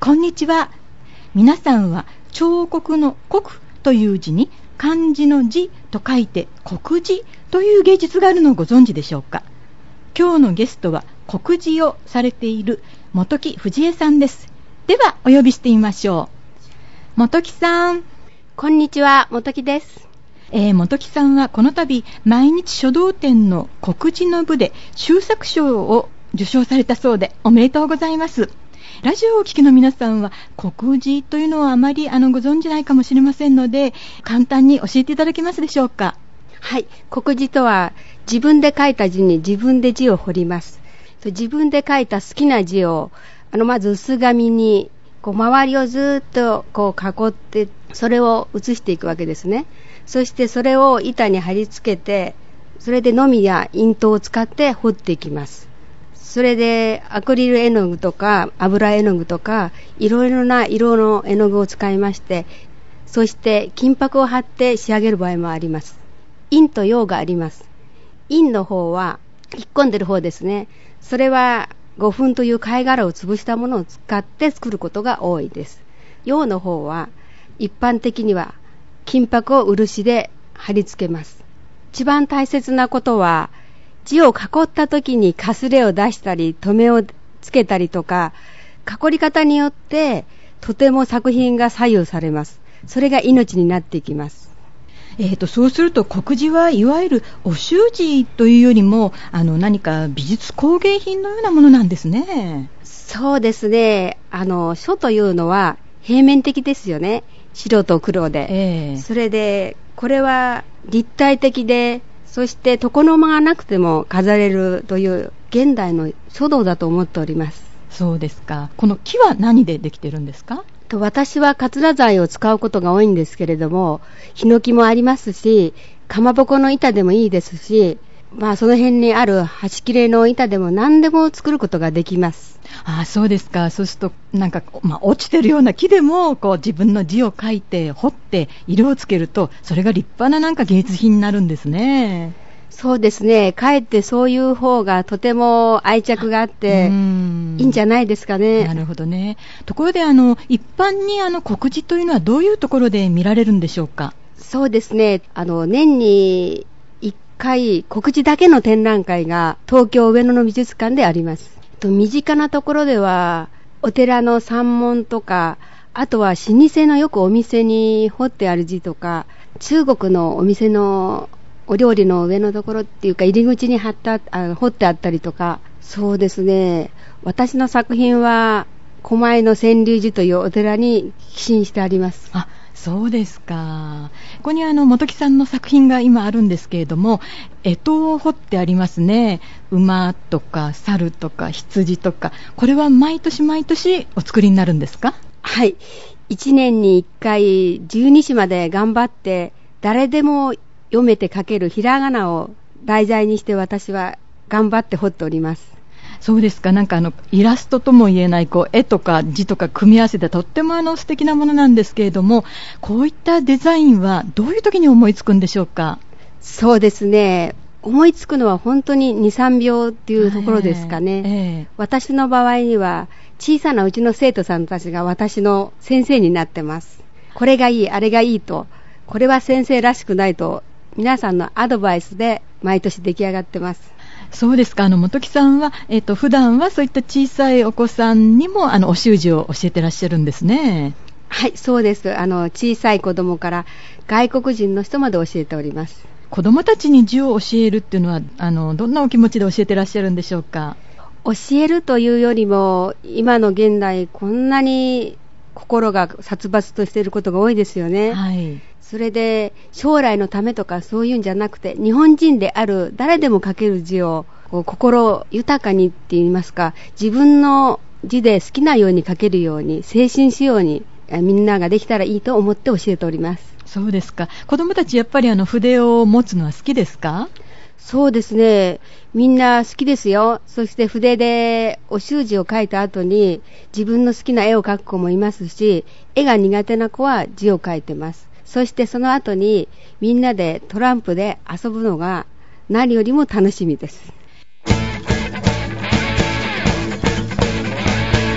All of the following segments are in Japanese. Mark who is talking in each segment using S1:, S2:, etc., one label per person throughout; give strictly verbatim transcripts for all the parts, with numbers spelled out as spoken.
S1: こんにちは。皆さんは彫刻の刻という字に漢字の字と書いて刻字という芸術があるのをご存知でしょうか。今日のゲストは刻字をされている本木藤江さんです。ではお呼びしてみましょう。本木さん。
S2: こんにちは、本木です。
S1: えー、本木さんはこの度毎日書道展の刻字の部で秀作賞を受賞されたそうでおめでとうございます。ラジオをお聞きの皆さんは刻字というのはあまりあのご存じないかもしれませんので、簡単に教えていただけますでしょうか。
S2: はい、刻字とは自分で書いた字に自分で字を彫ります。自分で書いた好きな字をあのまず薄紙にこう周りをずっとこう囲ってそれを写していくわけですね。そしてそれを板に貼り付けて、それでのみや印刀を使って彫っていきます。それでアクリル絵の具とか油絵の具とかいろいろな色の絵の具を使いまして、そして金箔を貼って仕上げる場合もあります。印と陽があります。印の方は引っ込んでる方ですね。それは五粉という貝殻を潰したものを使って作ることが多いです。陽の方は一般的には金箔を漆で貼り付けます。一番大切なことは字を囲った時にかすれを出したり留めをつけたりとか、囲り方によってとても作品が左右されます。それが命になっていきます。
S1: えーと、そうすると刻字はいわゆるお習字というよりもあの何か美術工芸品のようなものなんですね。
S2: そうですね。あの書というのは平面的ですよね。白と黒で、えー、それでこれは立体的で、そして床の間がなくても飾れるという現代の書道だと思っております。
S1: そうですか。この木は何でできてるんですか？
S2: と私はかつら材を使うことが多いんですけれども、ヒノキもありますし、かまぼこの板でもいいですし、まあその辺にある端切れの板でも何でも作ることができます。
S1: ああ、そうですか。そうするとなんか、まあ、落ちてるような木でもこう自分の字を書いて彫って色をつけると、それが立派ななんか芸術品になるんですね。
S2: そうですね。かえってそういう方がとても愛着があっていいんじゃないですかね。
S1: なるほどね。ところであの一般にあの刻字というのはどういうところで見られるんでしょうか？
S2: そうですね。あの年にいっかい刻字だけの展覧会が東京上野の美術館であります。と身近なところではお寺の山門とか、あとは老舗のよくお店に彫ってある字とか、中国のお店のお料理の上のところっていうか入り口に貼ったあ彫ってあったりとか、そうですね。私の作品は狛江の千龍寺というお寺に寄進してあります。
S1: あ、そうですか。ここにあの本木さんの作品が今あるんですけれども、干支を彫ってありますね。馬とか猿とか羊とか、これは毎年毎年お作りになるんですか？
S2: はい。いちねんにいっかいじゅうにじまで頑張って誰でも読めて書けるひらがなを題材にして私は頑張って彫っております。
S1: そうですか。なんかあのイラストとも言えないこう絵とか字とか組み合わせてとってもあの素敵なものなんですけれども、こういったデザインはどういう時に思いつくんでしょうか？
S2: そうですね。思いつくのは本当にに、さんびょうっていうところですかね。えー、私の場合には小さなうちの生徒さんたちが私の先生になってます。これがいい、あれがいいと、これは先生らしくないと皆さんのアドバイスで毎年出来上がってます。
S1: そうですか。あの本木さんは、えーと、普段はそういった小さいお子さんにもあのお習字を教えてらっしゃるんですね。
S2: はい、そうです。あの小さい子供から外国人の人まで教えております。
S1: 子供たちに字を教えるっていうのはあのどんなお気持ちで教えてらっしゃるんでしょうか？
S2: 教えるというよりも今の現代こんなに心が殺伐としていることが多いですよね。はい。それで将来のためとかそういうんじゃなくて、日本人である誰でも書ける字をこう心豊かにって言いますか、自分の字で好きなように書けるように、精神仕様にみんなができたらいいと思って教えております。
S1: そうですか。子供たちやっぱりあの筆を持つのは好きですか？
S2: そうですね。みんな好きですよ。そして筆でお習字を書いた後に自分の好きな絵を描く子もいますし、絵が苦手な子は字を書いてます。そしてその後にみんなでトランプで遊ぶのが何よりも楽しみです。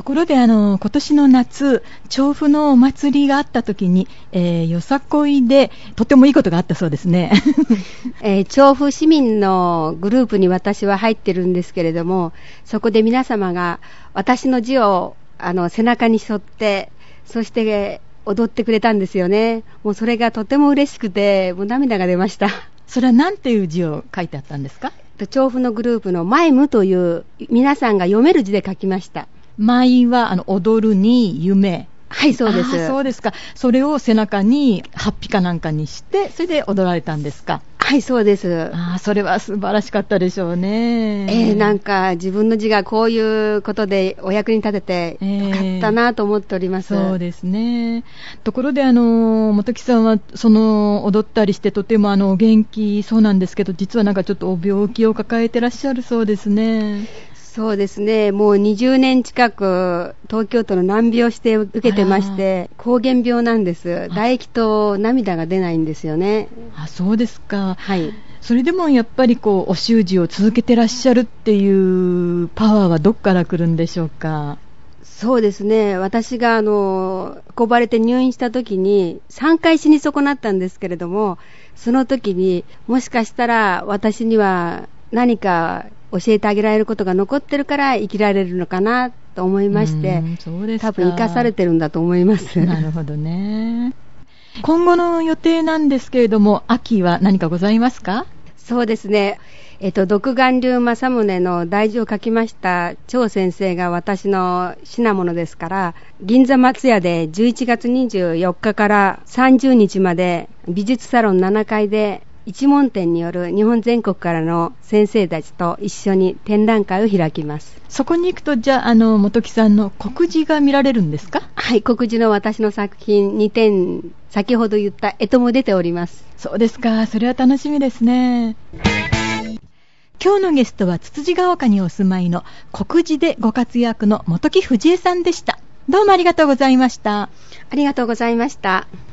S1: ところであの今年の夏、調布のお祭りがあった時に、えー、よさこいでとてもいいことがあったそうですね、
S2: えー、調布市民のグループに私は入ってるんですけれども、そこで皆様が私の字をあの背中に背負って、そして踊ってくれたんですよね。もうそれがとても嬉しくて、もう涙が出ました。
S1: それは何ていう字を書いてあったんですか？
S2: 調布のグループのマイムという皆さんが読める字で書きました。
S1: マイはあの踊るに夢。
S2: はい、そうです。
S1: そうですか。それを背中にハッピかなんかにして、それで踊られたんですか？
S2: はい、そうです。
S1: あ、それは素晴らしかったでしょうね。
S2: えー、なんか自分の字がこういうことでお役に立ててよかったなと思っております。
S1: えー、そうですね。ところであの本木さんはその踊ったりしてとてもあのお元気そうなんですけど、実はなんかちょっとお病気を抱えてらっしゃるそうですね。
S2: そうですね、もうにじゅうねん近く東京都の難病指定を受けてまして、膠原病なんです。唾液と涙が出ないんですよね。
S1: あ、そうですか。
S2: はい。
S1: それでもやっぱりこうお習字を続けてらっしゃるっていうパワーはどっから来るんでしょうか？
S2: そうですね、私があの運ばれて入院した時にさんかい死に損なったんですけれども、その時にもしかしたら私には何か教えてあげられることが残ってるから生きられるのかなと思いまして、
S1: そうですか。
S2: 多分生かされてるんだと思います。
S1: なるほどね。今後の予定なんですけれども、秋は何かございますか？
S2: そうですね、えっと、独眼竜正宗の大字を書きました張先生が私の品物ですから、銀座松屋でじゅういちがつにじゅうよっかからさんじゅうにちまで美術サロンななかいで一門展による日本全国からの先生たちと一緒に展覧会を開きます。
S1: そこに行くと、じゃあ、あの本木さんの国字が見られるんですか？
S2: はい、国字の私の作品にてん、先ほど言った絵とも出ております。
S1: そうですか。それは楽しみですね。今日のゲストはつつじが丘にお住まいの国字でご活躍の本木藤江さんでした。どうもありがとうございました。
S2: ありがとうございました。